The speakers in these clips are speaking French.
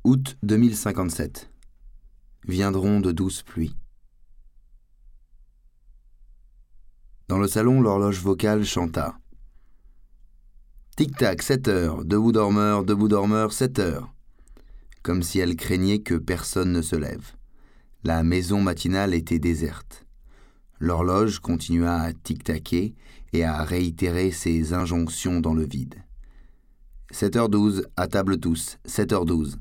Août 2057. Viendront de douces pluies. Dans le salon, l'horloge vocale chanta. Tic-tac, 7 heures, debout dormeur, 7 heures. Comme si elle craignait que personne ne se lève. La maison matinale était déserte. L'horloge continua à tic-taquer et à réitérer ses injonctions dans le vide. 7h12, à table tous, 7h12.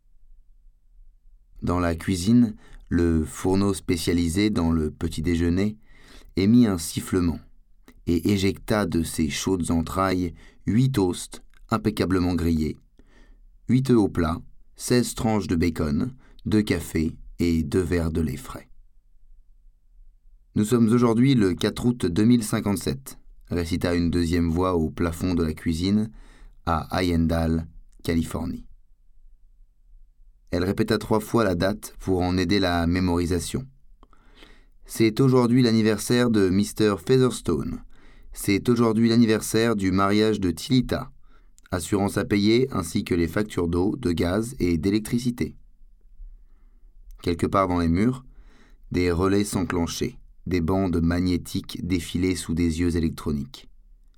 Dans la cuisine, le fourneau spécialisé dans le petit déjeuner émit un sifflement et éjecta de ses chaudes entrailles 8 toasts impeccablement grillés, 8 œufs au plat, 16 tranches de bacon, 2 cafés et 2 verres de lait frais. Nous sommes aujourd'hui le 4 août 2057, récita une deuxième voix au plafond de la cuisine à Hayendale, Californie. Elle répéta 3 fois la date pour en aider la mémorisation. C'est aujourd'hui l'anniversaire de Mr. Featherstone. C'est aujourd'hui l'anniversaire du mariage de Tilita. Assurance à payer ainsi que les factures d'eau, de gaz et d'électricité. Quelque part dans les murs, des relais s'enclenchaient, des bandes magnétiques défilaient sous des yeux électroniques.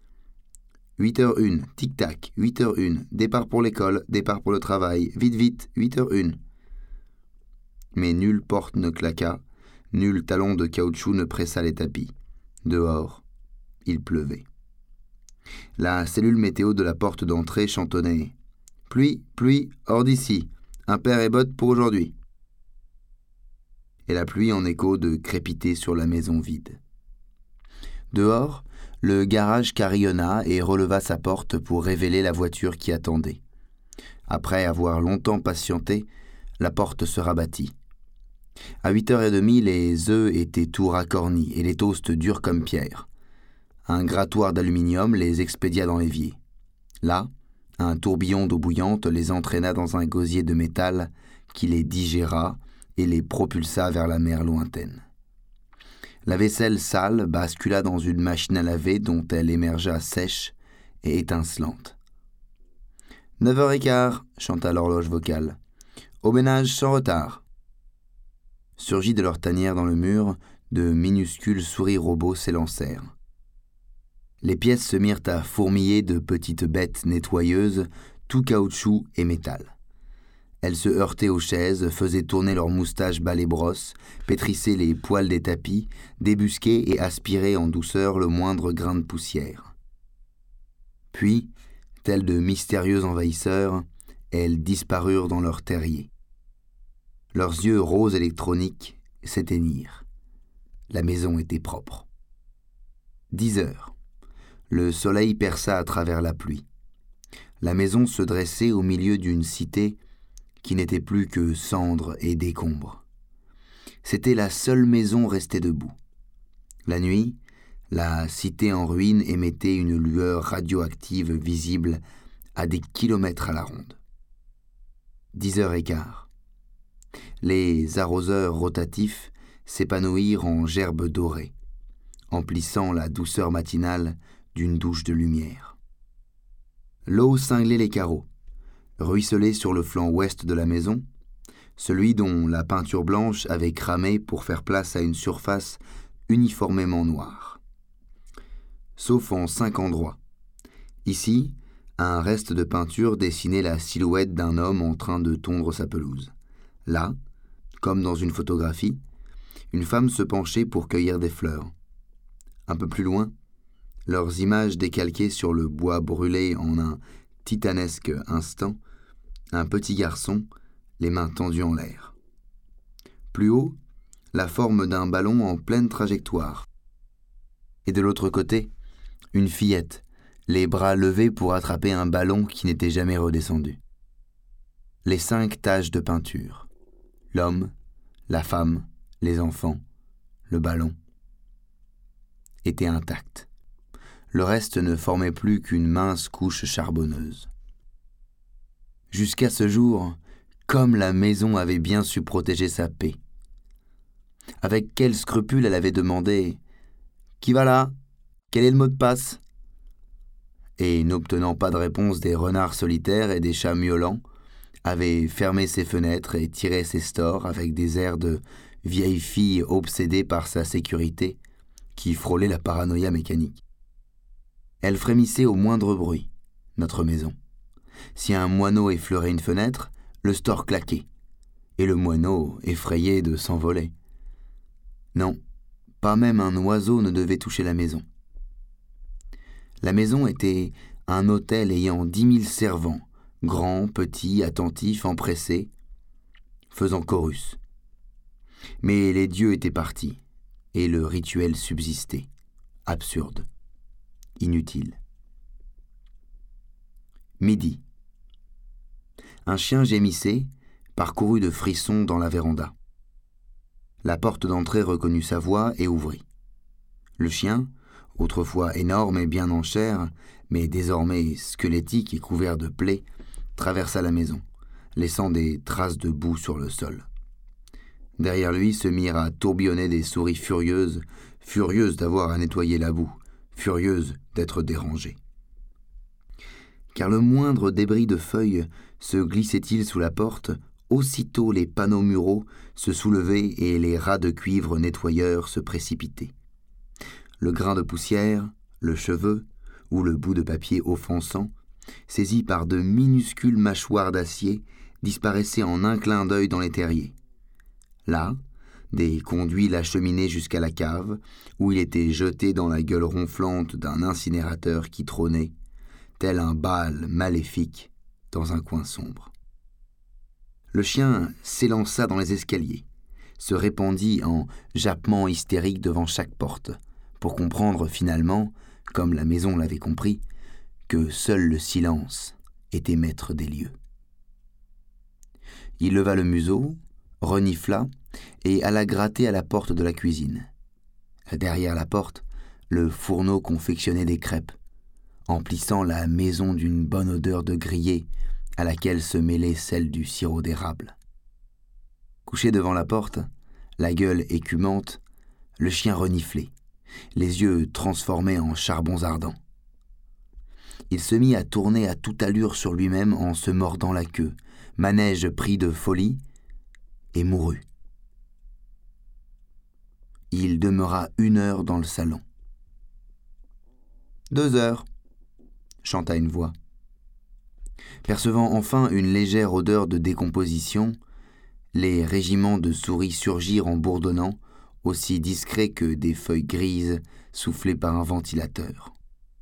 8h01, tic-tac, 8h01, départ pour l'école, départ pour le travail, vite, vite, 8h01. Mais nulle porte ne claqua, nul talon de caoutchouc ne pressa les tapis. Dehors, il pleuvait. La cellule météo de la porte d'entrée chantonnait « Pluie, pluie, hors d'ici, impair et bottes pour aujourd'hui ». Et la pluie en écho de crépiter sur la maison vide. Dehors, le garage carillonna et releva sa porte pour révéler la voiture qui attendait. Après avoir longtemps patienté, la porte se rabattit. À 8h30, les œufs étaient tout racornis et les toasts durs comme pierre. Un grattoir d'aluminium les expédia dans l'évier. Là, un tourbillon d'eau bouillante les entraîna dans un gosier de métal qui les digéra et les propulsa vers la mer lointaine. La vaisselle sale bascula dans une machine à laver dont elle émergea sèche et étincelante. 9h15, chanta l'horloge vocale. Au ménage sans retard. Surgis de leur tanière dans le mur, de minuscules souris robots s'élancèrent. Les pièces se mirent à fourmiller de petites bêtes nettoyeuses, tout caoutchouc et métal. Elles se heurtaient aux chaises, faisaient tourner leurs moustaches balai-brosse, pétrissaient les poils des tapis, débusquaient et aspiraient en douceur le moindre grain de poussière. Puis, tels de mystérieux envahisseurs, elles disparurent dans leur terrier. Leurs yeux roses électroniques s'éteignirent. La maison était propre. 10h. Le soleil perça à travers la pluie. La maison se dressait au milieu d'une cité qui n'était plus que cendres et décombres. C'était la seule maison restée debout. La nuit, la cité en ruine émettait une lueur radioactive visible à des kilomètres à la ronde. 10h15. Les arroseurs rotatifs s'épanouirent en gerbes dorées, emplissant la douceur matinale d'une douche de lumière. L'eau cinglait les carreaux, ruisselait sur le flanc ouest de la maison, celui dont la peinture blanche avait cramé pour faire place à une surface uniformément noire. Sauf en 5 endroits. Ici, un reste de peinture dessinait la silhouette d'un homme en train de tondre sa pelouse. Là, comme dans une photographie, une femme se penchait pour cueillir des fleurs. Un peu plus loin, leurs images décalquées sur le bois brûlé en un titanesque instant, un petit garçon, les mains tendues en l'air. Plus haut, la forme d'un ballon en pleine trajectoire. Et de l'autre côté, une fillette, les bras levés pour attraper un ballon qui n'était jamais redescendu. Les 5 taches de peinture. L'homme, la femme, les enfants, le ballon, étaient intacts. Le reste ne formait plus qu'une mince couche charbonneuse. Jusqu'à ce jour, comme la maison avait bien su protéger sa paix. Avec quel scrupule elle avait demandé « Qui va là ? Quel est le mot de passe ?» Et n'obtenant pas de réponse des renards solitaires et des chats miaulants, avait fermé ses fenêtres et tiré ses stores avec des airs de vieille fille obsédée par sa sécurité qui frôlait la paranoïa mécanique. Elle frémissait au moindre bruit, notre maison. Si un moineau effleurait une fenêtre, le store claquait, et le moineau effrayé de s'envoler. Non, pas même un oiseau ne devait toucher la maison. La maison était un hôtel ayant 10 000 servants, grands, petits, attentifs, empressés, faisant chorus. Mais les dieux étaient partis, et le rituel subsistait, absurde, inutile. Midi. Un chien gémissait, parcourut de frissons dans la véranda. La porte d'entrée reconnut sa voix et ouvrit. Le chien, autrefois énorme et bien en chair, mais désormais squelettique et couvert de plaies, traversa la maison, laissant des traces de boue sur le sol. Derrière lui se mirent à tourbillonner des souris furieuses d'avoir à nettoyer la boue, furieuses d'être dérangées. Car le moindre débris de feuilles se glissait-il sous la porte, aussitôt les panneaux muraux se soulevaient et les rats de cuivre nettoyeurs se précipitaient. Le grain de poussière, le cheveu ou le bout de papier offensant, saisi par de minuscules mâchoires d'acier, disparaissait en un clin d'œil dans les terriers. Là, des conduits l'acheminaient jusqu'à la cave, où il était jeté dans la gueule ronflante d'un incinérateur qui trônait, tel un Baal maléfique, dans un coin sombre. Le chien s'élança dans les escaliers, se répandit en jappements hystériques devant chaque porte, pour comprendre finalement, comme la maison l'avait compris, que seul le silence était maître des lieux. Il leva le museau, renifla et alla gratter à la porte de la cuisine. Derrière la porte, le fourneau confectionnait des crêpes, emplissant la maison d'une bonne odeur de grillé à laquelle se mêlait celle du sirop d'érable. Couché devant la porte, la gueule écumante, le chien reniflait, les yeux transformés en charbons ardents. Il se mit à tourner à toute allure sur lui-même en se mordant la queue, manège pris de folie, et mourut. Il demeura 1 heure dans le salon. 2 heures, chanta une voix. Percevant enfin une légère odeur de décomposition, les régiments de souris surgirent en bourdonnant, aussi discrets que des feuilles grises soufflées par un ventilateur.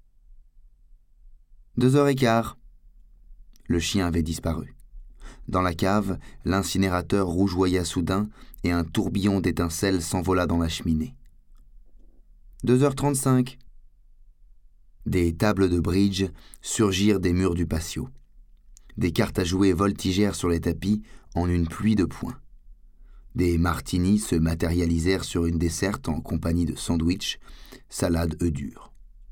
2h15. Le chien avait disparu. Dans la cave, l'incinérateur rougeoya soudain et un tourbillon d'étincelles s'envola dans la cheminée. 2h35. Des tables de bridge surgirent des murs du patio. Des cartes à jouer voltigèrent sur les tapis en une pluie de poings. Des martinis se matérialisèrent sur une desserte en compagnie de sandwichs, salades œufs durs.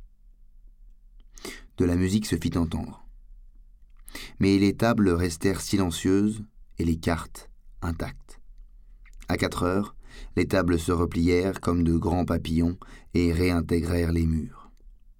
De la musique se fit entendre. Mais les tables restèrent silencieuses et les cartes intactes. À 4 heures, les tables se replièrent comme de grands papillons et réintégrèrent les murs.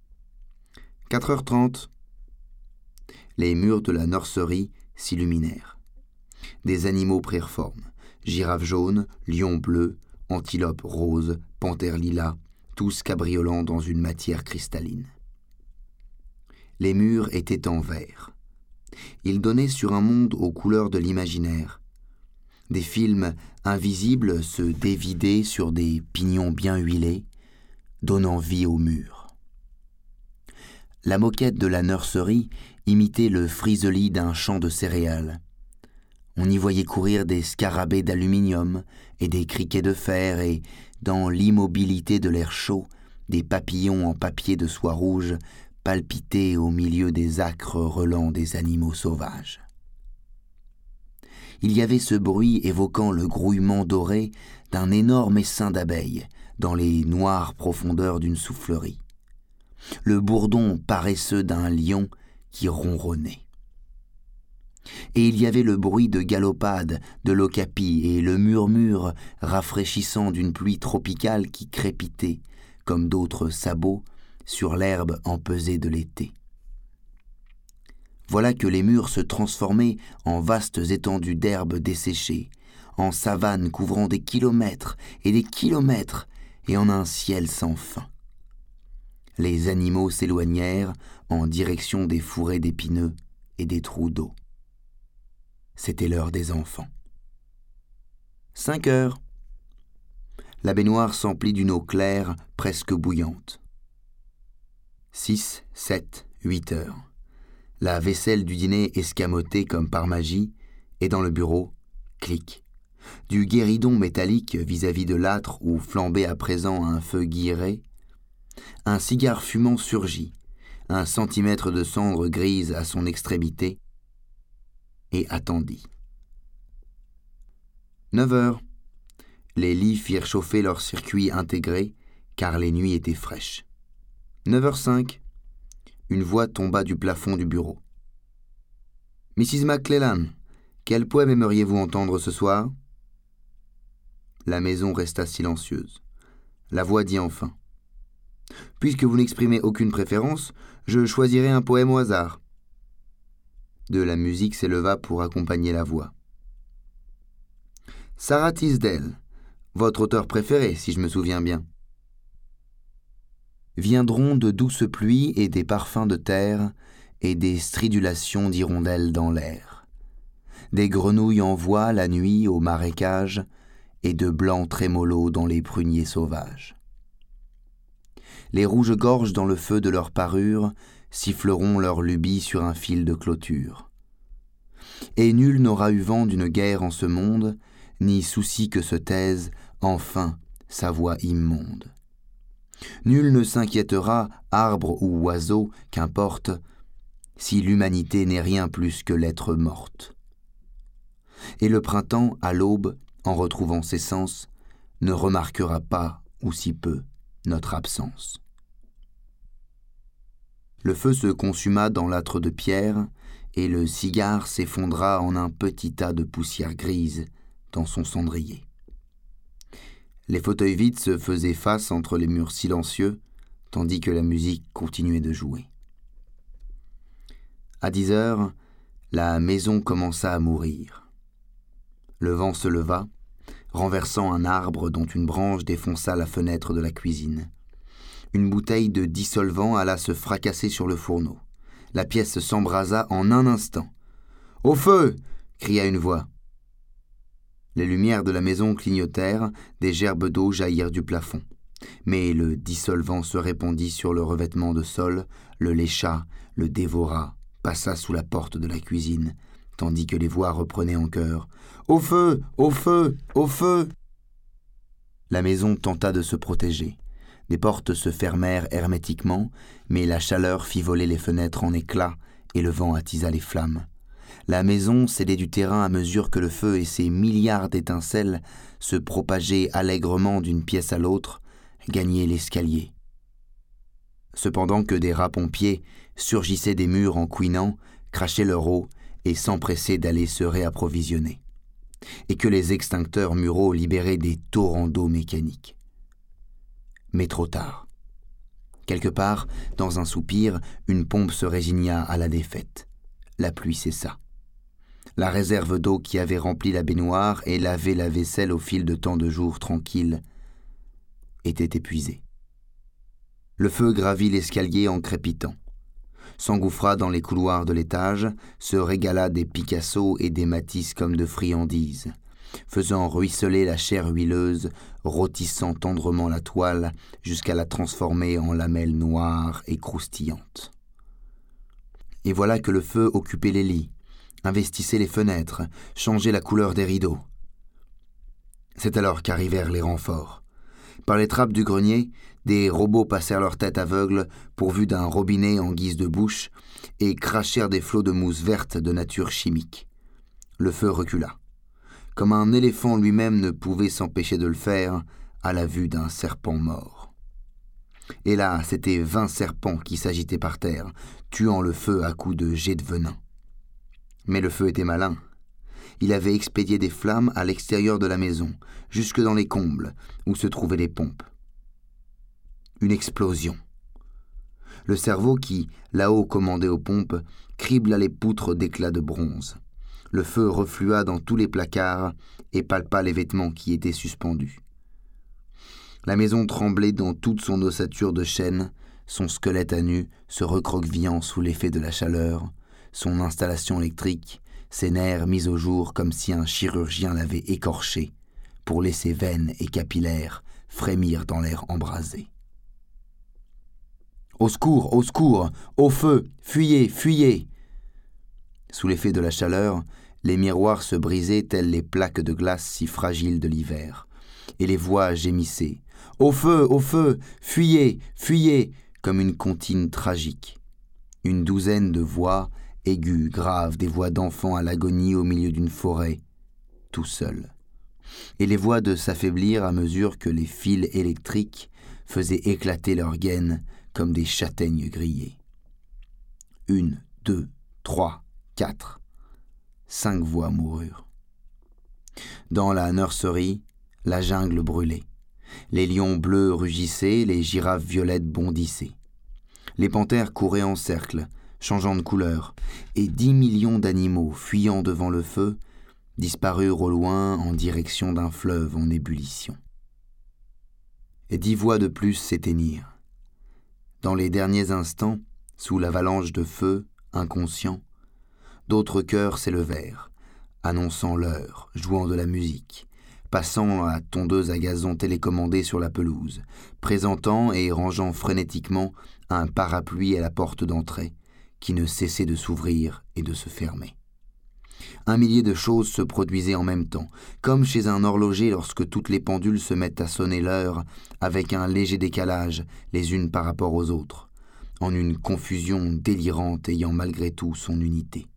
4h30. Les murs de la nurserie s'illuminèrent. Des animaux prirent forme. Girafes jaunes, lions bleus, antilopes roses, panthères lilas, tous cabriolant dans une matière cristalline. Les murs étaient en verre. Ils donnaient sur un monde aux couleurs de l'imaginaire. Des films invisibles se dévidaient sur des pignons bien huilés, donnant vie aux murs. La moquette de la nurserie imitait le friseli d'un champ de céréales. On y voyait courir des scarabées d'aluminium et des criquets de fer et, dans l'immobilité de l'air chaud, des papillons en papier de soie rouge palpitaient au milieu des âcres relents des animaux sauvages. Il y avait ce bruit évoquant le grouillement doré d'un énorme essaim d'abeilles dans les noires profondeurs d'une soufflerie. Le bourdon paresseux d'un lion qui ronronnait. Et il y avait le bruit de galopade de l'ocapi et le murmure rafraîchissant d'une pluie tropicale qui crépitait, comme d'autres sabots, sur l'herbe empesée de l'été. voilà que les murs se transformaient en vastes étendues d'herbes desséchées, en savanes couvrant des kilomètres, et en un ciel sans fin. Les animaux s'éloignèrent en direction des fourrés d'épineux et des trous d'eau. C'était l'heure des enfants. 5 heures. La baignoire s'emplit d'une eau claire, presque bouillante. 6, 7, 8 heures. La vaisselle du dîner escamotée comme par magie, et dans le bureau, clic. Du guéridon métallique vis-à-vis de l'âtre où flambait à présent un feu guilleré, un cigare fumant surgit, 1 centimètre de cendre grise à son extrémité, et attendit. 9 heures. Les lits firent chauffer leur circuit intégré, car les nuits étaient fraîches. 9h05. Une voix tomba du plafond du bureau. « Mrs. McClellan, quel poème aimeriez-vous entendre ce soir ?» La maison resta silencieuse. La voix dit enfin. « Puisque vous n'exprimez aucune préférence, je choisirai un poème au hasard. » De la musique s'éleva pour accompagner la voix. « Sarah Tisdale, votre auteur préféré, si je me souviens bien. » Viendront de douces pluies et des parfums de terre et des stridulations d'hirondelles dans l'air. Des grenouilles envoient la nuit au marécage et de blancs trémolos dans les pruniers sauvages. Les rouges-gorges dans le feu de leur parure siffleront leur lubie sur un fil de clôture. Et nul n'aura eu vent d'une guerre en ce monde, ni souci que se taise, enfin, sa voix immonde. Nul ne s'inquiétera, arbre ou oiseau, qu'importe, si l'humanité n'est rien plus que l'être morte. Et le printemps, à l'aube, en retrouvant ses sens, ne remarquera pas, ou si peu, notre absence. Le feu se consuma dans l'âtre de pierre, et le cigare s'effondra en un petit tas de poussière grise dans son cendrier. Les fauteuils vides se faisaient face entre les murs silencieux, tandis que la musique continuait de jouer. À 10 heures, la maison commença à mourir. Le vent se leva, renversant un arbre dont une branche défonça la fenêtre de la cuisine. Une bouteille de dissolvant alla se fracasser sur le fourneau. La pièce s'embrasa en un instant. « Au feu !» cria une voix. Les lumières de la maison clignotèrent, des gerbes d'eau jaillirent du plafond. Mais le dissolvant se répandit sur le revêtement de sol, le lécha, le dévora, passa sous la porte de la cuisine, tandis que les voix reprenaient en chœur. « Au feu ! Au feu ! Au feu !» La maison tenta de se protéger. Des portes se fermèrent hermétiquement, mais la chaleur fit voler les fenêtres en éclats et le vent attisa les flammes. La maison cédait du terrain à mesure que le feu et ses milliards d'étincelles se propageaient allègrement d'une pièce à l'autre, gagnaient l'escalier. Cependant que des rats pompiers surgissaient des murs en couinant, crachaient leur eau et s'empressaient d'aller se réapprovisionner, et que les extincteurs muraux libéraient des torrents d'eau mécanique. Mais trop tard. Quelque part, dans un soupir, une pompe se résigna à la défaite. La pluie cessa. La réserve d'eau qui avait rempli la baignoire et lavé la vaisselle au fil de tant de jours tranquilles était épuisée. Le feu gravit l'escalier en crépitant, s'engouffra dans les couloirs de l'étage, se régala des Picasso et des Matisse comme de friandises, faisant ruisseler la chair huileuse, rôtissant tendrement la toile jusqu'à la transformer en lamelles noires et croustillantes. Et voilà que le feu occupait les lits, investissait les fenêtres, changeait la couleur des rideaux. C'est alors qu'arrivèrent les renforts. Par les trappes du grenier, des robots passèrent leur tête aveugle, pourvus d'un robinet en guise de bouche, et crachèrent des flots de mousse verte de nature chimique. Le feu recula. Comme un éléphant lui-même ne pouvait s'empêcher de le faire, à la vue d'un serpent mort. Et là, c'étaient 20 serpents qui s'agitaient par terre, tuant le feu à coups de jets de venin. Mais le feu était malin. Il avait expédié des flammes à l'extérieur de la maison, jusque dans les combles, où se trouvaient les pompes. Une explosion. Le cerveau qui, là-haut commandait aux pompes, cribla les poutres d'éclats de bronze. Le feu reflua dans tous les placards et palpa les vêtements qui étaient suspendus. La maison tremblait dans toute son ossature de chêne, son squelette à nu se recroquevillant sous l'effet de la chaleur, son installation électrique, ses nerfs mis au jour comme si un chirurgien l'avait écorché, pour laisser veines et capillaires frémir dans l'air embrasé. « Au secours, au feu, fuyez, fuyez !» Sous l'effet de la chaleur, les miroirs se brisaient telles les plaques de glace si fragiles de l'hiver, et les voix gémissaient « Au feu, fuyez, fuyez !» comme une comptine tragique. Une douzaine de voix, aiguës, graves, des voix d'enfants à l'agonie au milieu d'une forêt, tout seul. Et les voix de s'affaiblir à mesure que les fils électriques faisaient éclater leurs gaines comme des châtaignes grillées. 1, 2, 3, 4. 5 voix moururent. Dans la nurserie, la jungle brûlait. Les lions bleus rugissaient, les girafes violettes bondissaient. Les panthères couraient en cercle, changeant de couleur, et 10 millions d'animaux fuyant devant le feu disparurent au loin en direction d'un fleuve en ébullition. Et 10 voix de plus s'éteignirent. Dans les derniers instants, sous l'avalanche de feu, inconscient, d'autres chœurs s'élevèrent, annonçant l'heure, jouant de la musique, passant la tondeuse à gazon télécommandée sur la pelouse, présentant et rangeant frénétiquement un parapluie à la porte d'entrée, qui ne cessait de s'ouvrir et de se fermer. 1 millier de choses se produisaient en même temps, comme chez un horloger lorsque toutes les pendules se mettent à sonner l'heure avec un léger décalage les unes par rapport aux autres, en une confusion délirante ayant malgré tout son unité.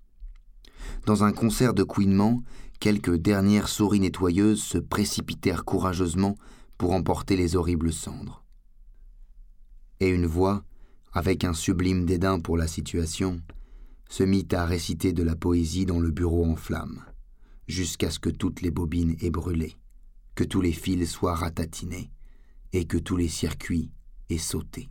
Dans un concert de couinements, quelques dernières souris nettoyeuses se précipitèrent courageusement pour emporter les horribles cendres. Et une voix, avec un sublime dédain pour la situation, se mit à réciter de la poésie dans le bureau en flammes, jusqu'à ce que toutes les bobines aient brûlé, que tous les fils soient ratatinés et que tous les circuits aient sauté.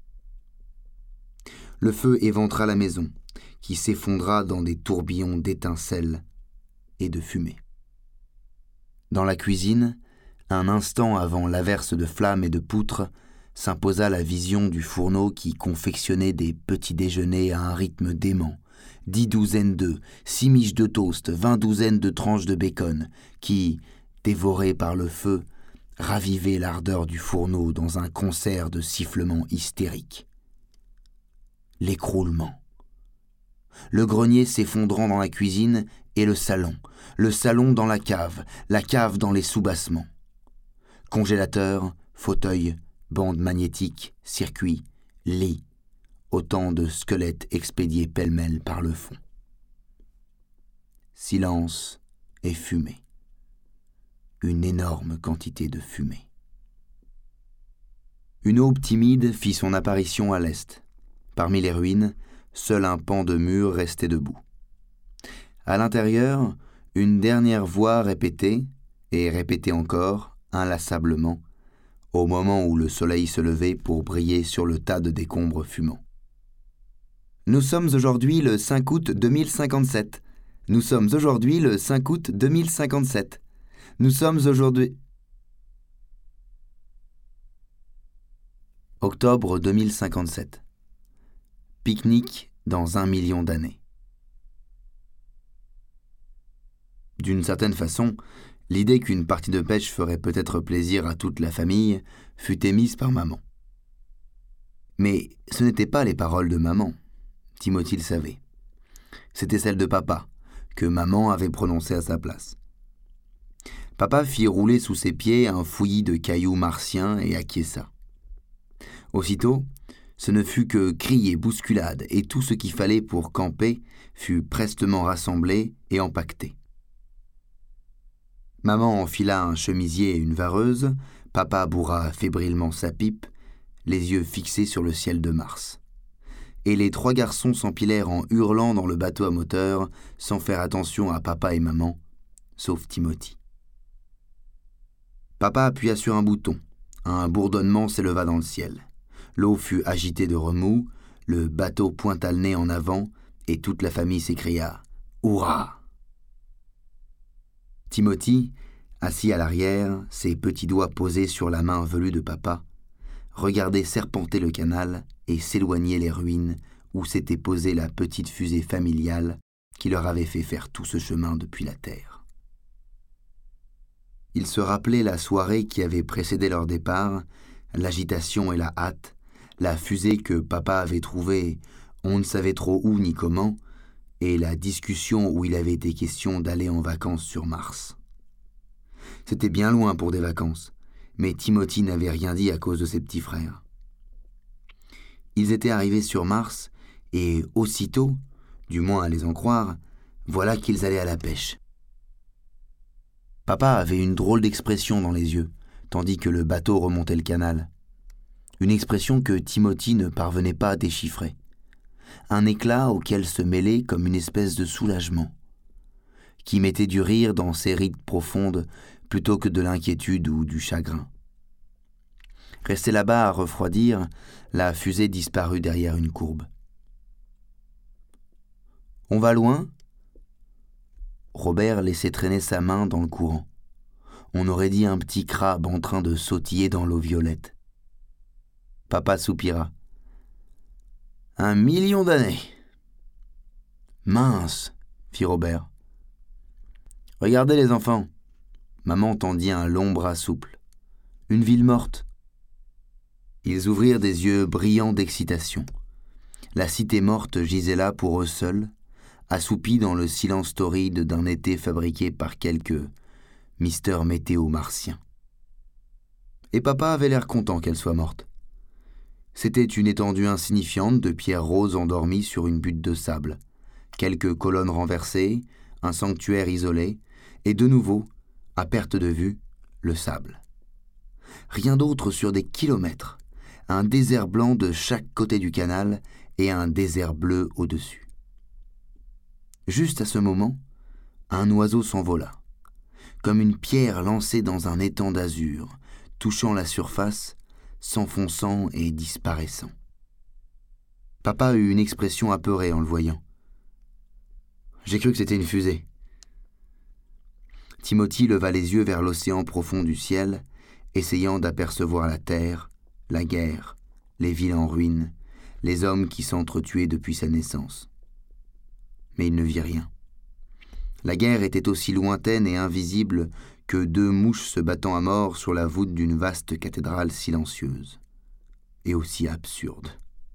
Le feu éventra la maison, qui s'effondra dans des tourbillons d'étincelles et de fumée. Dans la cuisine, un instant avant l'averse de flammes et de poutres, s'imposa la vision du fourneau qui confectionnait des petits déjeuners à un rythme dément, 10 douzaines d'œufs, 6 miches de toast, 20 douzaines de tranches de bacon, qui, dévorés par le feu, ravivaient l'ardeur du fourneau dans un concert de sifflements hystériques. L'écroulement. Le grenier s'effondrant dans la cuisine et le salon dans la cave dans les soubassements. Congélateur, fauteuil, bande magnétique, circuit, lit, autant de squelettes expédiés pêle-mêle par le fond. Silence et fumée. Une énorme quantité de fumée. Une aube timide fit son apparition à l'est. Parmi les ruines, seul un pan de mur restait debout. À l'intérieur, une dernière voix répétait, et répétait encore, inlassablement, au moment où le soleil se levait pour briller sur le tas de décombres fumants. Nous sommes aujourd'hui le 5 août 2057. Nous sommes aujourd'hui le 5 août 2057. Nous sommes aujourd'hui... Octobre 2057. Pique-nique dans 1 million d'années. D'une certaine façon, l'idée qu'une partie de pêche ferait peut-être plaisir à toute la famille fut émise par maman. Mais ce n'étaient pas les paroles de maman, Timothy le savait. C'était celles de papa, que maman avait prononcées à sa place. Papa fit rouler sous ses pieds un fouillis de cailloux martiens et acquiesça. Aussitôt, ce ne fut que cris et bousculades, et tout ce qu'il fallait pour camper fut prestement rassemblé et empaqueté. Maman enfila un chemisier et une vareuse, papa bourra fébrilement sa pipe, les yeux fixés sur le ciel de Mars. Et les 3 garçons s'empilèrent en hurlant dans le bateau à moteur, sans faire attention à papa et maman, sauf Timothy. Papa appuya sur un bouton. Un bourdonnement s'éleva dans le ciel. L'eau fut agitée de remous, le bateau pointa le nez en avant, et toute la famille s'écria « Hurrah !» Timothy, assis à l'arrière, ses petits doigts posés sur la main velue de papa, regardait serpenter le canal et s'éloigner les ruines où s'était posée la petite fusée familiale qui leur avait fait faire tout ce chemin depuis la terre. Il se rappelait la soirée qui avait précédé leur départ, l'agitation et la hâte, la fusée que papa avait trouvée, on ne savait trop où ni comment, et la discussion où il avait été question d'aller en vacances sur Mars. C'était bien loin pour des vacances, mais Timothy n'avait rien dit à cause de ses petits frères. Ils étaient arrivés sur Mars, et aussitôt, du moins à les en croire, voilà qu'ils allaient à la pêche. Papa avait une drôle d'expression dans les yeux, tandis que le bateau remontait le canal. Une expression que Timothy ne parvenait pas à déchiffrer. Un éclat auquel se mêlait comme une espèce de soulagement, qui mettait du rire dans ses rides profondes plutôt que de l'inquiétude ou du chagrin. Resté là-bas à refroidir, la fusée disparut derrière une courbe. « On va loin ?» Robert laissait traîner sa main dans le courant. On aurait dit un petit crabe en train de sautiller dans l'eau violette. Papa soupira. « 1 million d'années !»« Mince !» fit Robert. « Regardez les enfants !» Maman tendit un long bras souple. « Une ville morte !» Ils ouvrirent des yeux brillants d'excitation. La cité morte gisait là pour eux seuls, assoupie dans le silence torride d'un été fabriqué par quelques Mister Météo martiens. Et papa avait l'air content qu'elle soit morte. C'était une étendue insignifiante de pierres roses endormies sur une butte de sable, quelques colonnes renversées, un sanctuaire isolé, et de nouveau, à perte de vue, le sable. Rien d'autre sur des kilomètres, un désert blanc de chaque côté du canal et un désert bleu au-dessus. Juste à ce moment, un oiseau s'envola, comme une pierre lancée dans un étang d'azur, touchant la surface, s'enfonçant et disparaissant. Papa eut une expression apeurée en le voyant. J'ai cru que c'était une fusée. Timothy leva les yeux vers l'océan profond du ciel, essayant d'apercevoir la terre, la guerre, les villes en ruine, les hommes qui s'entretuaient depuis sa naissance. Mais il ne vit rien. La guerre était aussi lointaine et invisible que 2 mouches se battant à mort sur la voûte d'une vaste cathédrale silencieuse, et aussi absurde.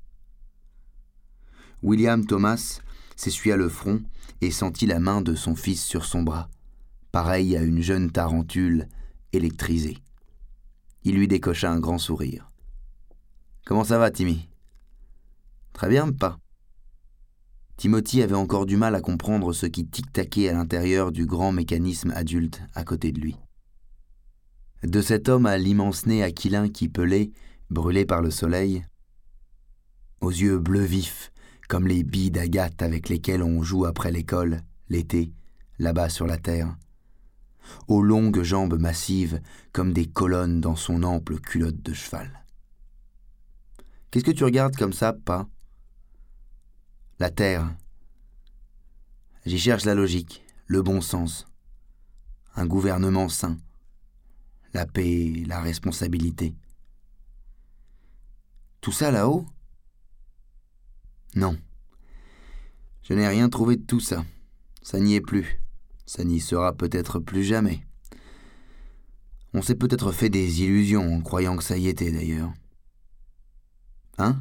William Thomas s'essuya le front et sentit la main de son fils sur son bras, pareil à une jeune tarentule électrisée. Il lui décocha un grand sourire. « Comment ça va, Timmy ?»« Très bien, pas. » Timothy avait encore du mal à comprendre ce qui tic-taquait à l'intérieur du grand mécanisme adulte à côté de lui. De cet homme à l'immense nez aquilin qui pelait, brûlé par le soleil, aux yeux bleus vifs, comme les billes d'agate avec lesquelles on joue après l'école, l'été, là-bas sur la terre, aux longues jambes massives comme des colonnes dans son ample culotte de cheval. « Qu'est-ce que tu regardes comme ça, pas ?»« La terre. J'y cherche la logique, le bon sens, un gouvernement sain, la paix, la responsabilité. Tout ça là-haut ? Non. Je n'ai rien trouvé de tout ça. Ça n'y est plus. Ça n'y sera peut-être plus jamais. On s'est peut-être fait des illusions en croyant que ça y était d'ailleurs. Hein ?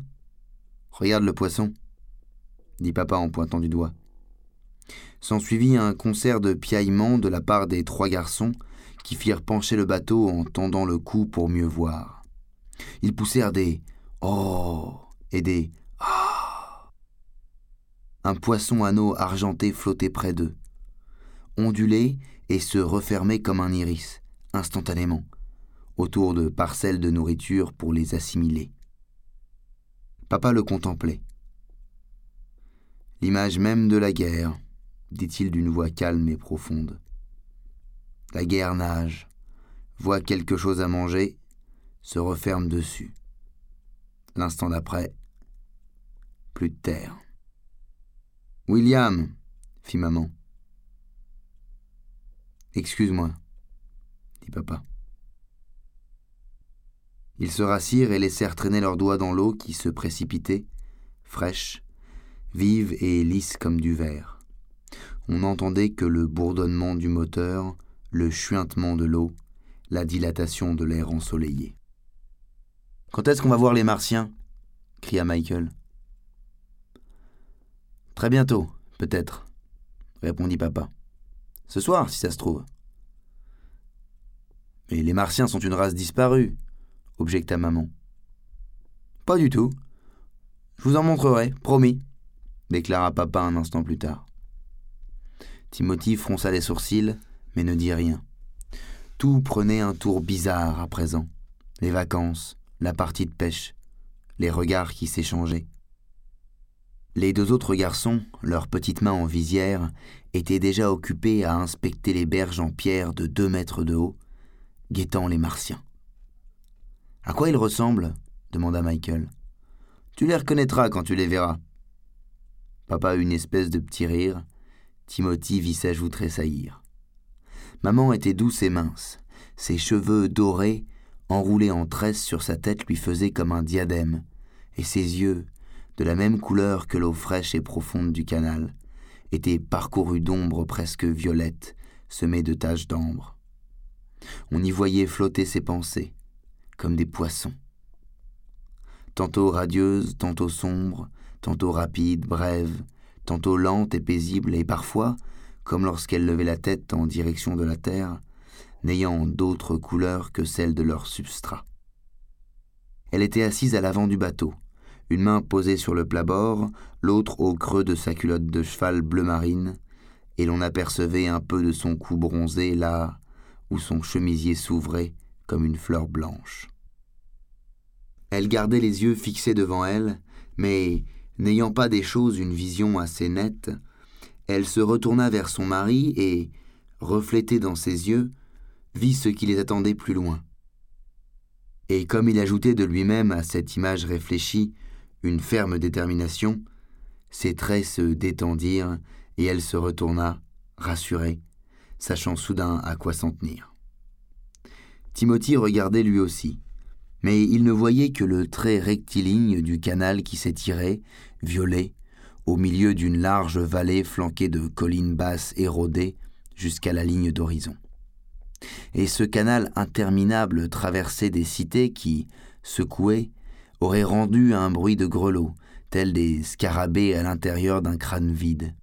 Regarde le poisson, dit papa en pointant du doigt. S'ensuivit un concert de piaillements de la part des 3 garçons qui firent pencher le bateau en tendant le cou pour mieux voir. Ils poussèrent des « Oh » et des « Ah ». Un poisson-anneau argenté flottait près d'eux, ondulait et se refermait comme un iris, instantanément, autour de parcelles de nourriture pour les assimiler. Papa le contemplait. « L'image même de la guerre », dit-il d'une voix calme et profonde. « La guerre nage, voit quelque chose à manger, se referme dessus. L'instant d'après, plus de terre. « William !» fit maman. « Excuse-moi » dit papa. Ils se rassirent et laissèrent traîner leurs doigts dans l'eau qui se précipitait, fraîche, vive et lisse comme du verre. On n'entendait que le bourdonnement du moteur, le chuintement de l'eau, la dilatation de l'air ensoleillé. « Quand est-ce qu'on va voir les Martiens ?» cria Michael. « Très bientôt, peut-être, » répondit papa. « Ce soir, si ça se trouve. »« Mais les Martiens sont une race disparue, » objecta maman. « Pas du tout. Je vous en montrerai, promis, » déclara papa un instant plus tard. Timothy fronça les sourcils, mais ne dit rien. Tout prenait un tour bizarre à présent. Les vacances, la partie de pêche, les regards qui s'échangeaient. Les deux autres garçons, leurs petites mains en visière, étaient déjà occupés à inspecter les berges en pierre de 2 mètres de haut, guettant les Martiens. « À quoi ils ressemblent ?» demanda Michael. « Tu les reconnaîtras quand tu les verras. » Papa eut une espèce de petit rire. Timothy vit sa joue tressaillir. Maman était douce et mince. Ses cheveux dorés, enroulés en tresses sur sa tête, lui faisaient comme un diadème, et ses yeux, de la même couleur que l'eau fraîche et profonde du canal, étaient parcourus d'ombres presque violettes, semées de taches d'ambre. On y voyait flotter ses pensées, comme des poissons. Tantôt radieuses, tantôt sombres, tantôt rapides, brèves, tantôt lentes et paisibles, et parfois, comme lorsqu'elles levaient la tête en direction de la terre, n'ayant d'autre couleur que celle de leur substrat. Elle était assise à l'avant du bateau, une main posée sur le plat-bord, l'autre au creux de sa culotte de cheval bleu marine, et l'on apercevait un peu de son cou bronzé là où son chemisier s'ouvrait comme une fleur blanche. Elle gardait les yeux fixés devant elle, mais, n'ayant pas des choses une vision assez nette, elle se retourna vers son mari et, reflété dans ses yeux, vit ce qui les attendait plus loin. Et comme il ajoutait de lui-même à cette image réfléchie une ferme détermination, ses traits se détendirent et elle se retourna, rassurée, sachant soudain à quoi s'en tenir. Timothy regardait lui aussi, mais il ne voyait que le trait rectiligne du canal qui s'étirait, violet, au milieu d'une large vallée flanquée de collines basses érodées jusqu'à la ligne d'horizon. Et ce canal interminable traversait des cités qui, secouées, auraient rendu un bruit de grelots, tels des scarabées à l'intérieur d'un crâne vide.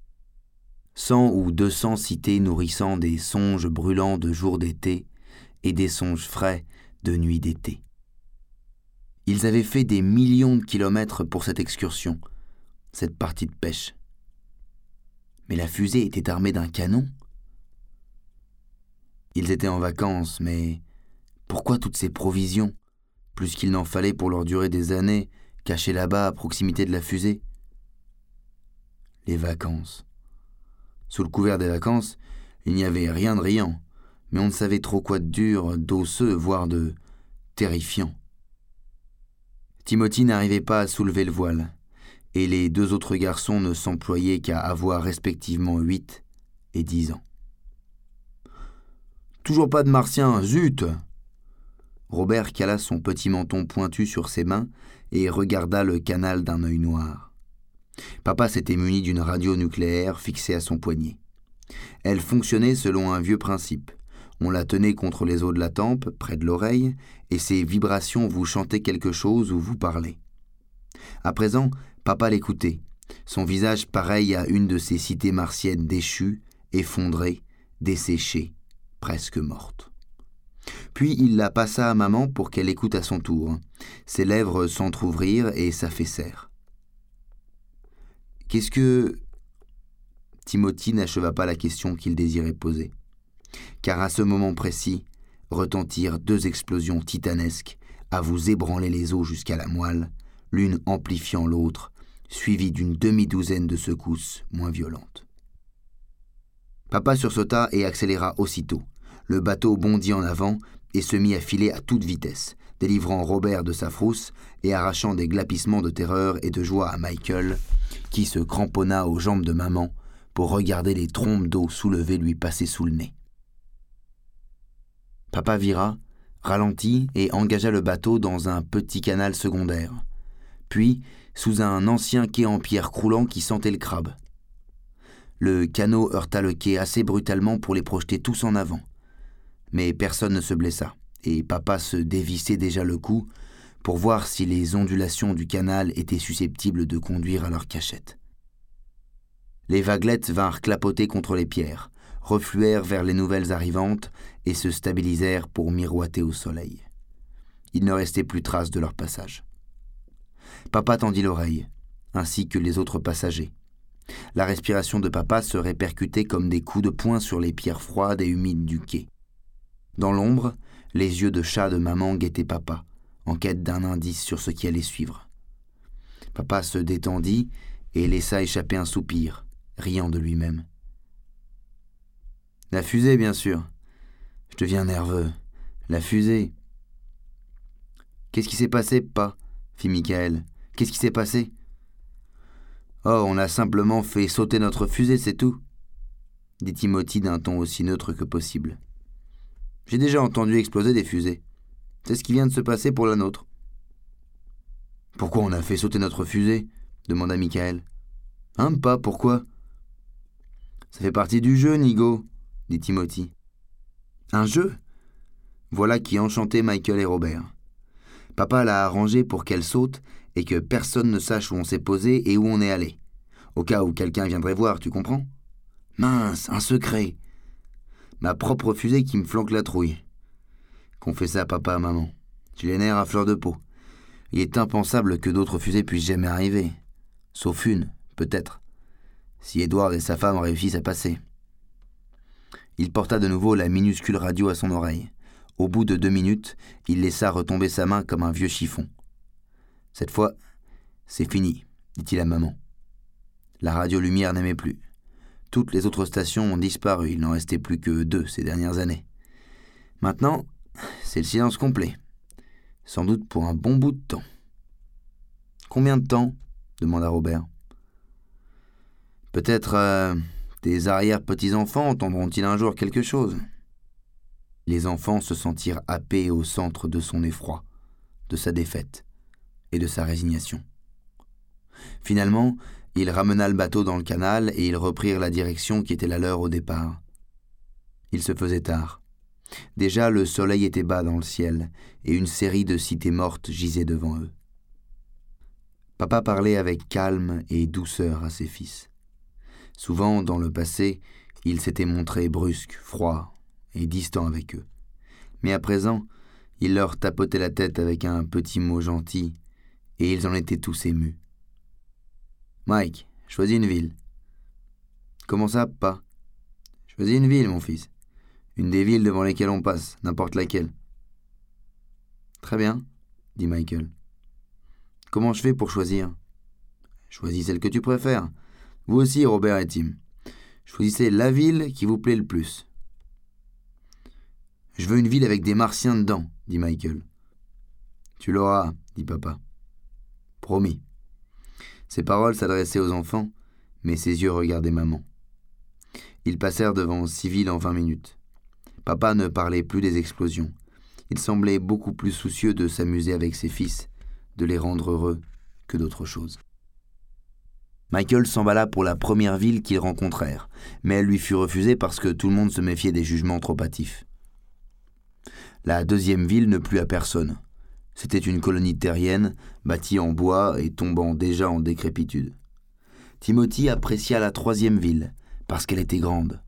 100 ou 200 cités nourrissant des songes brûlants de jours d'été et des songes frais de nuits d'été. Ils avaient fait des millions de kilomètres pour cette excursion, cette partie de pêche. Mais la fusée était armée d'un canon. Ils étaient en vacances, mais pourquoi toutes ces provisions, plus qu'il n'en fallait pour leur durer des années, cachées là-bas à proximité de la fusée? Les vacances. Sous le couvert des vacances, il n'y avait rien de riant, mais on ne savait trop quoi de dur, d'osseux, voire de terrifiant. Timothy n'arrivait pas à soulever le voile, et les deux autres garçons ne s'employaient qu'à avoir respectivement 8 et 10 ans. « Toujours pas de Martiens, zut !» Robert cala son petit menton pointu sur ses mains et regarda le canal d'un œil noir. Papa s'était muni d'une radio nucléaire fixée à son poignet. Elle fonctionnait selon un vieux principe. On la tenait contre les os de la tempe, près de l'oreille, et ses vibrations vous chantaient quelque chose ou vous parlaient. À présent, papa l'écoutait, son visage pareil à une de ces cités martiennes déchues, effondrées, desséchées, presque mortes. Puis il la passa à maman pour qu'elle écoute à son tour. Ses lèvres s'entr'ouvrirent et s'affaissèrent. « Qu'est-ce que... » Timothy n'acheva pas la question qu'il désirait poser. Car à ce moment précis, retentirent 2 explosions titanesques à vous ébranler les os jusqu'à la moelle, l'une amplifiant l'autre, suivie d'une demi-douzaine de secousses moins violentes. Papa sursauta et accéléra aussitôt. Le bateau bondit en avant et se mit à filer à toute vitesse, délivrant Robert de sa frousse et arrachant des glapissements de terreur et de joie à Michael, qui se cramponna aux jambes de maman pour regarder les trompes d'eau soulevées lui passer sous le nez. Papa vira, ralentit et engagea le bateau dans un petit canal secondaire, puis sous un ancien quai en pierre croulant qui sentait le crabe. Le canot heurta le quai assez brutalement pour les projeter tous en avant, mais personne ne se blessa, et papa se dévissait déjà le cou pour voir si les ondulations du canal étaient susceptibles de conduire à leur cachette. Les vaguelettes vinrent clapoter contre les pierres, refluèrent vers les nouvelles arrivantes et se stabilisèrent pour miroiter au soleil. Il ne restait plus trace de leur passage. Papa tendit l'oreille, ainsi que les autres passagers. La respiration de papa se répercutait comme des coups de poing sur les pierres froides et humides du quai. Dans l'ombre, les yeux de chat de maman guettaient papa, en quête d'un indice sur ce qui allait suivre. Papa se détendit et laissa échapper un soupir, riant de lui-même. « La fusée, bien sûr. Je deviens nerveux. La fusée. »« Qu'est-ce qui s'est passé, pa ?» fit Michael. « Qu'est-ce qui s'est passé ?»« Oh, on a simplement fait sauter notre fusée, c'est tout, » dit Timothy d'un ton aussi neutre que possible. « J'ai déjà entendu exploser des fusées. C'est ce qui vient de se passer pour la nôtre. »« Pourquoi on a fait sauter notre fusée ?» demanda Michael. « Hein, pa, pourquoi ?»« Ça fait partie du jeu, Nigo, » dit Timothy. « Un jeu ? Voilà qui enchantait Michael et Robert. Papa l'a arrangé pour qu'elle saute et que personne ne sache où on s'est posé et où on est allé. Au cas où quelqu'un viendrait voir, tu comprends ? Mince, un secret. Ma propre fusée qui me flanque la trouille. Confessa papa à maman. J'ai les nerfs à fleur de peau. Il est impensable que d'autres fusées puissent jamais arriver. Sauf une, peut-être. Si Edward et sa femme réussissent à passer. Il porta de nouveau la minuscule radio à son oreille. Au bout de 2 minutes, il laissa retomber sa main comme un vieux chiffon. « Cette fois, c'est fini, » dit-il à maman. La radio-lumière n'aimait plus. Toutes les autres stations ont disparu, il n'en restait plus que 2 ces dernières années. Maintenant, c'est le silence complet. Sans doute pour un bon bout de temps. « Combien de temps ?» demanda Robert. « Peut-être tes arrière-petits-enfants entendront-ils un jour quelque chose ?» Les enfants se sentirent happés au centre de son effroi, de sa défaite et de sa résignation. Finalement, il ramena le bateau dans le canal et ils reprirent la direction qui était la leur au départ. Il se faisait tard. Déjà le soleil était bas dans le ciel et une série de cités mortes gisait devant eux. Papa parlait avec calme et douceur à ses fils. Souvent, dans le passé, il s'était montré brusque, froid et distant avec eux. Mais à présent, il leur tapotait la tête avec un petit mot gentil, et ils en étaient tous émus. « Mike, choisis une ville. »« Comment ça, pas ?»« Choisis une ville, mon fils. Une des villes devant lesquelles on passe, n'importe laquelle. »« Très bien, » dit Michael. « Comment je fais pour choisir ?»« Choisis celle que tu préfères. Vous aussi, Robert et Tim. Choisissez la ville qui vous plaît le plus. »« Je veux une ville avec des martiens dedans, » dit Michael. « Tu l'auras, » dit papa. « Promis. » Ces paroles s'adressaient aux enfants, mais ses yeux regardaient maman. Ils passèrent devant 6 villes en 20 minutes. Papa ne parlait plus des explosions. Il semblait beaucoup plus soucieux de s'amuser avec ses fils, de les rendre heureux, que d'autre chose. Michael s'emballa pour la première ville qu'ils rencontrèrent, mais elle lui fut refusée parce que tout le monde se méfiait des jugements trop hâtifs. La 2e ville ne plut à personne. C'était une colonie terrienne, bâtie en bois et tombant déjà en décrépitude. Timothy apprécia la 3e ville, parce qu'elle était grande.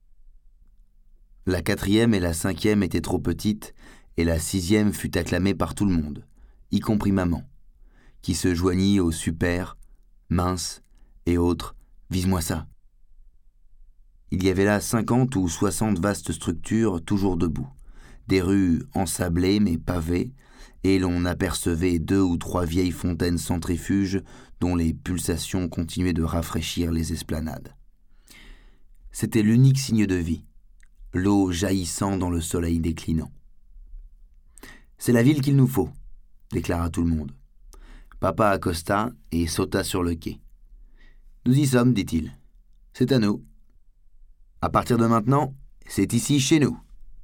La 4e et la 5e étaient trop petites, et la 6e fut acclamée par tout le monde, y compris maman, qui se joignit aux super, minces et autres « vise-moi ça ». Il y avait là 50 ou 60 vastes structures toujours debout, des rues ensablées mais pavées, et l'on apercevait 2 ou 3 vieilles fontaines centrifuges dont les pulsations continuaient de rafraîchir les esplanades. C'était l'unique signe de vie, l'eau jaillissant dans le soleil déclinant. C'est la ville qu'il nous faut, déclara tout le monde. Papa accosta et sauta sur le quai. Nous y sommes, dit-il. C'est à nous. À partir de maintenant, c'est ici chez nous.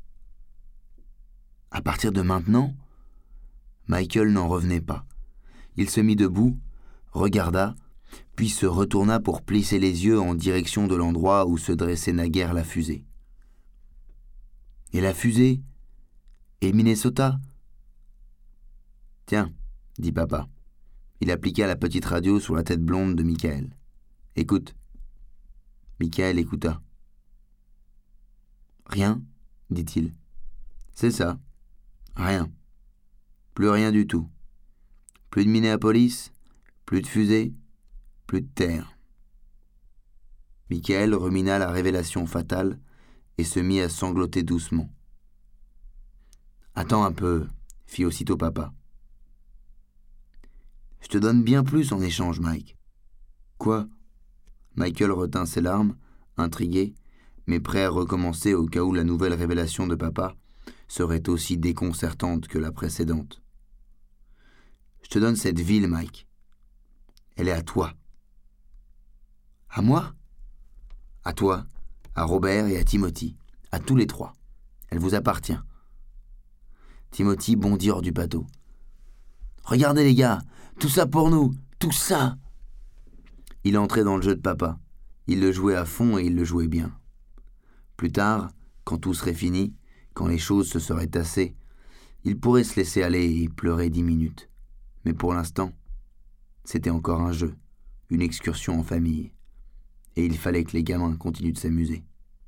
À partir de maintenant, Michael n'en revenait pas. Il se mit debout, regarda, puis se retourna pour plisser les yeux en direction de l'endroit où se dressait naguère la fusée. Et la fusée? Et Minnesota? Tiens, dit papa. Il appliqua la petite radio sur la tête blonde de Michael. Écoute. Michael écouta. Rien, dit-il. C'est ça. Rien. Plus rien du tout. Plus de Minneapolis, plus de fusée, plus de terre. Michael rumina la révélation fatale et se mit à sangloter doucement. Attends un peu, fit aussitôt papa. Je te donne bien plus en échange, Mike. Quoi? Michael retint ses larmes, intrigué, mais prêt à recommencer au cas où la nouvelle révélation de papa serait aussi déconcertante que la précédente. Je te donne cette ville, Mike. Elle est à toi. À moi? À toi, à Robert et à Timothy, à tous les trois. Elle vous appartient. Timothy bondit hors du bateau. Regardez les gars, tout ça pour nous, tout ça! Il entrait dans le jeu de papa. Il le jouait à fond et il le jouait bien. Plus tard, quand tout serait fini, quand les choses se seraient tassées, il pourrait se laisser aller et pleurer 10 minutes. Mais pour l'instant, c'était encore un jeu, une excursion en famille. Et il fallait que les gamins continuent de s'amuser.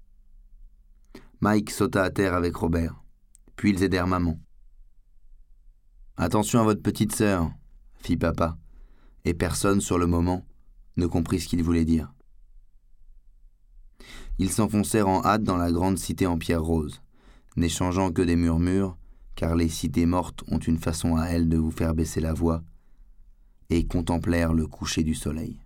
Mike sauta à terre avec Robert, puis ils aidèrent maman. « Attention à votre petite sœur », fit papa, et personne, sur le moment, ne comprit ce qu'il voulait dire. Ils s'enfoncèrent en hâte dans la grande cité en pierre rose, n'échangeant que des murmures, car les cités mortes ont une façon à elles de vous faire baisser la voix, et contemplèrent le coucher du soleil.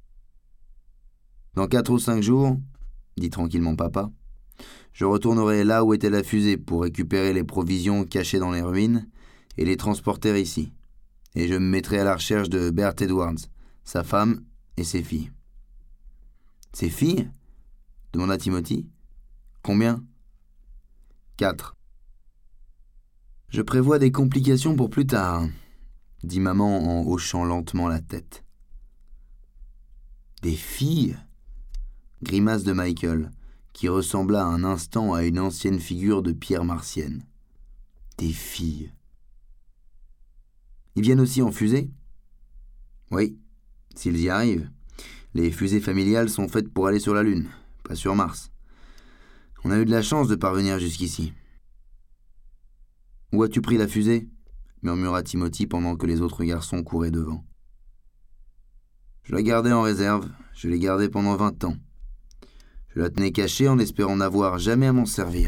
« Dans 4 ou 5 jours, dit tranquillement papa, je retournerai là où était la fusée pour récupérer les provisions cachées dans les ruines et les transporter ici. Et je me mettrai à la recherche de Bert Edwards, sa femme et ses filles. »« Ses filles ?» demanda Timothy. « Combien ?»« 4. »« Je prévois des complications pour plus tard, » dit maman en hochant lentement la tête. « Des filles ?» Grimace de Michael, qui ressembla un instant à une ancienne figure de pierre martienne. Des filles. Ils viennent aussi en fusée? Oui, s'ils y arrivent. Les fusées familiales sont faites pour aller sur la Lune, pas sur Mars. On a eu de la chance de parvenir jusqu'ici. Où as-tu pris la fusée? Murmura Timothy pendant que les autres garçons couraient devant. Je la gardais en réserve, je l'ai gardée pendant 20 ans. Je la tenais cachée en espérant n'avoir jamais à m'en servir.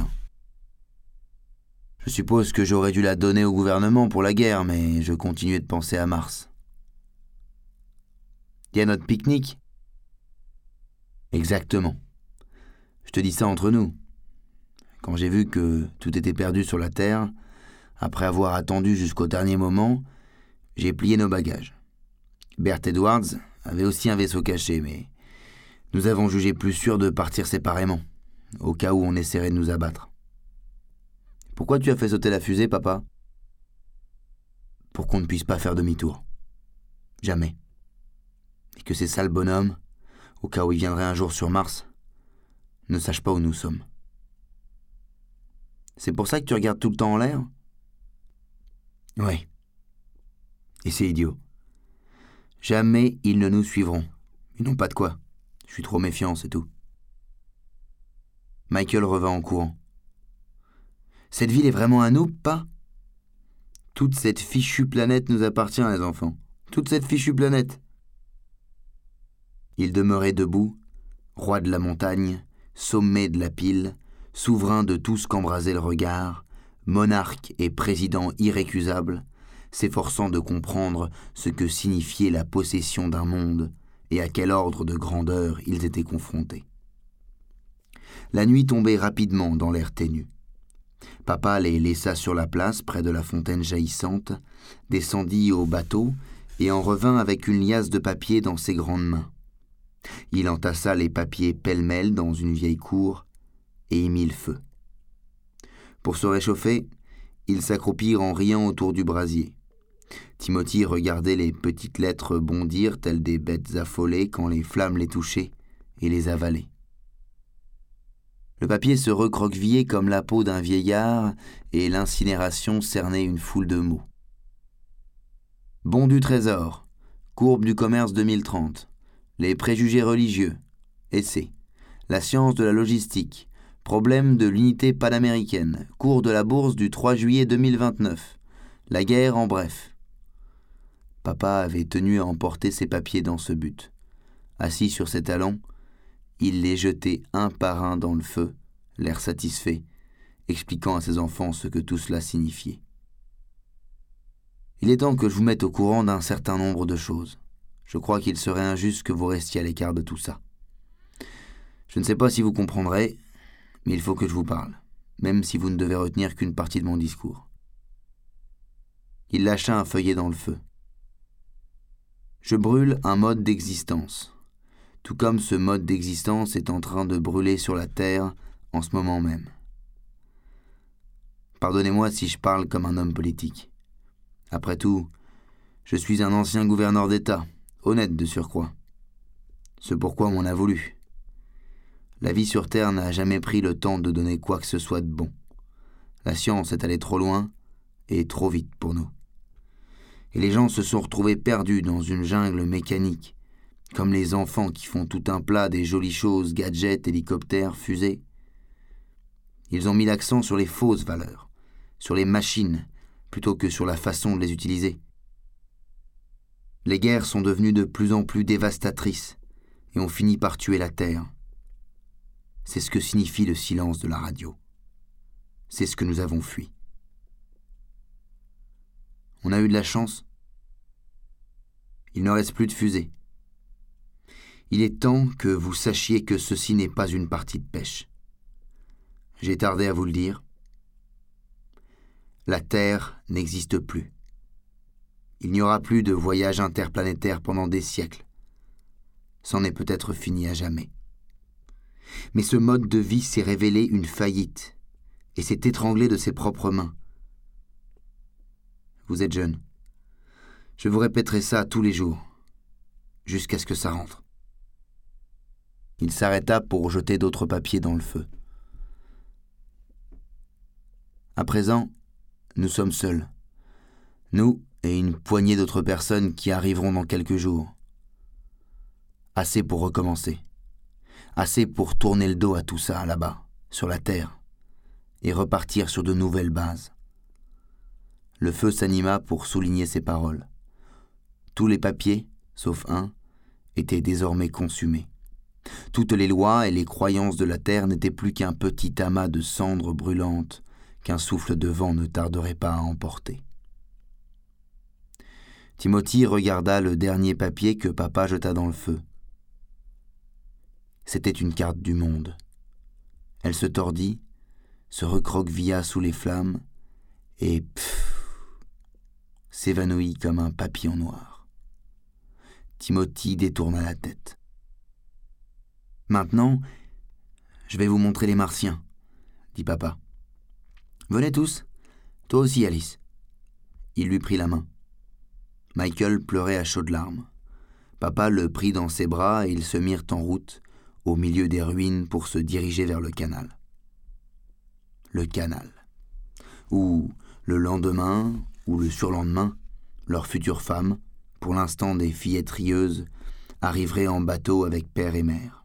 Je suppose que j'aurais dû la donner au gouvernement pour la guerre, mais je continuais de penser à Mars. Il y a notre pique-nique. Exactement. Je te dis ça entre nous. Quand j'ai vu que tout était perdu sur la Terre, après avoir attendu jusqu'au dernier moment, j'ai plié nos bagages. Bert Edwards avait aussi un vaisseau caché, mais nous avons jugé plus sûr de partir séparément, au cas où on essaierait de nous abattre. Pourquoi tu as fait sauter la fusée, papa? Pour qu'on ne puisse pas faire demi-tour. Jamais. Et que ces sales bonhommes, au cas où ils viendraient un jour sur Mars, ne sachent pas où nous sommes. C'est pour ça que tu regardes tout le temps en l'air? Oui. Et c'est idiot. Jamais ils ne nous suivront. Ils n'ont pas de quoi. Je suis trop méfiant, c'est tout. Michael revint en courant. Cette ville est vraiment à nous, pas? Toute cette fichue planète nous appartient, les enfants. Toute cette fichue planète. Il demeurait debout, roi de la montagne, sommet de la pile, souverain de tout ce qu'embrasait le regard, monarque et président irrécusable, s'efforçant de comprendre ce que signifiait la possession d'un monde et à quel ordre de grandeur ils étaient confrontés. La nuit tombait rapidement dans l'air ténu. Papa les laissa sur la place près de la fontaine jaillissante, descendit au bateau et en revint avec une liasse de papier dans ses grandes mains. Il entassa les papiers pêle-mêle dans une vieille cour et y mit le feu. Pour se réchauffer, ils s'accroupirent en riant autour du brasier. Timothy regardait les petites lettres bondir telles des bêtes affolées quand les flammes les touchaient et les avalaient. Le papier se recroquevillait comme la peau d'un vieillard et l'incinération cernait une foule de mots. Bon du trésor, courbe du commerce 2030, les préjugés religieux, essai, la science de la logistique, problème de l'unité panaméricaine, cours de la bourse du 3 juillet 2029, la guerre en bref. Papa avait tenu à emporter ses papiers dans ce but. Assis sur ses talons, il les jetait un par un dans le feu, l'air satisfait, expliquant à ses enfants ce que tout cela signifiait. Il est temps que je vous mette au courant d'un certain nombre de choses. Je crois qu'il serait injuste que vous restiez à l'écart de tout ça. Je ne sais pas si vous comprendrez, mais il faut que je vous parle, même si vous ne devez retenir qu'une partie de mon discours. Il lâcha un feuillet dans le feu. Je brûle un mode d'existence, tout comme ce mode d'existence est en train de brûler sur la terre en ce moment même. Pardonnez-moi si je parle comme un homme politique. Après tout, je suis un ancien gouverneur d'État, honnête de surcroît. Ce pourquoi on m'en a voulu. La vie sur Terre n'a jamais pris le temps de donner quoi que ce soit de bon. La science est allée trop loin et trop vite pour nous. Et les gens se sont retrouvés perdus dans une jungle mécanique, comme les enfants qui font tout un plat des jolies choses, gadgets, hélicoptères, fusées. Ils ont mis l'accent sur les fausses valeurs, sur les machines, plutôt que sur la façon de les utiliser. Les guerres sont devenues de plus en plus dévastatrices et ont fini par tuer la Terre. C'est ce que signifie le silence de la radio. C'est ce que nous avons fui. On a eu de la chance. Il ne reste plus de fusées. Il est temps que vous sachiez que ceci n'est pas une partie de pêche. J'ai tardé à vous le dire. La Terre n'existe plus. Il n'y aura plus de voyage interplanétaire pendant des siècles. C'en est peut-être fini à jamais. Mais ce mode de vie s'est révélé une faillite et s'est étranglé de ses propres mains. Vous êtes jeune. Je vous répéterai ça tous les jours, jusqu'à ce que ça rentre. Il s'arrêta pour jeter d'autres papiers dans le feu. À présent, nous sommes seuls. Nous et une poignée d'autres personnes qui arriveront dans quelques jours. Assez pour recommencer. Assez pour tourner le dos à tout ça là-bas, sur la terre, et repartir sur de nouvelles bases. Le feu s'anima pour souligner ces paroles. Tous les papiers, sauf un, étaient désormais consumés. Toutes les lois et les croyances de la terre n'étaient plus qu'un petit amas de cendres brûlantes qu'un souffle de vent ne tarderait pas à emporter. Timothy regarda le dernier papier que papa jeta dans le feu. C'était une carte du monde. Elle se tordit, se recroquevilla sous les flammes et s'évanouit comme un papillon noir. Timothy détourna la tête. « Maintenant, je vais vous montrer les Martiens, » dit papa. « Venez tous, toi aussi Alice. » Il lui prit la main. Michael pleurait à chaudes larmes. Papa le prit dans ses bras et ils se mirent en route, au milieu des ruines pour se diriger vers le canal. Le canal. Où, le lendemain ou le surlendemain, leurs futures femmes, pour l'instant des fillettes rieuses, arriveraient en bateau avec père et mère.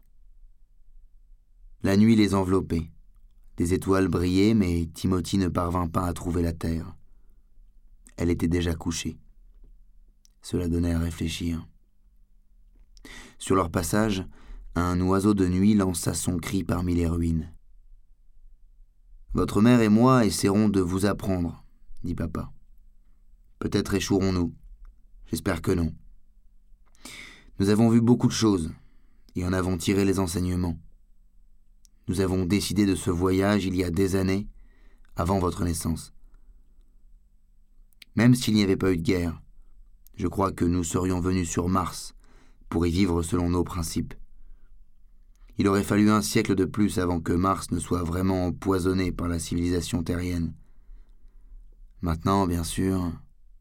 La nuit les enveloppait. Des étoiles brillaient, mais Timothy ne parvint pas à trouver la terre. Elle était déjà couchée. Cela donnait à réfléchir. Sur leur passage, un oiseau de nuit lança son cri parmi les ruines. « Votre mère et moi essaierons de vous apprendre, » dit papa. « Peut-être échouerons-nous. J'espère que non. Nous avons vu beaucoup de choses et en avons tiré les enseignements. Nous avons décidé de ce voyage il y a des années avant votre naissance. Même s'il n'y avait pas eu de guerre, je crois que nous serions venus sur Mars pour y vivre selon nos principes. Il aurait fallu un siècle de plus avant que Mars ne soit vraiment empoisonné par la civilisation terrienne. Maintenant, bien sûr,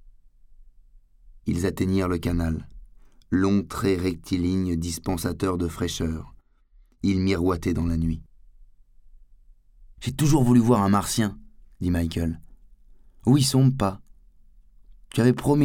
ils atteignirent le canal, long trait rectiligne dispensateur de fraîcheur. Ils miroitaient dans la nuit. « J'ai toujours voulu voir un martien, » dit Michael. « Où ils sont, pas? Tu avais promis. »«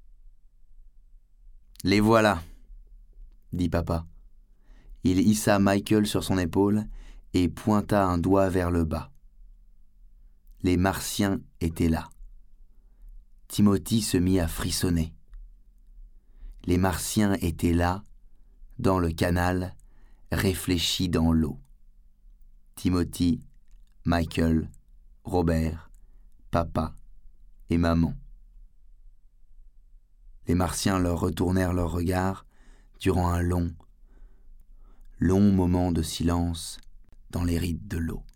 Les voilà, » dit papa. Il hissa Michael sur son épaule et pointa un doigt vers le bas. Les Martiens étaient là. Timothy se mit à frissonner. Les Martiens étaient là, dans le canal, réfléchis dans l'eau. Timothy, Michael, Robert, papa et maman. Les Martiens leur retournèrent leur regard durant un long moment de silence dans les rides de l'eau.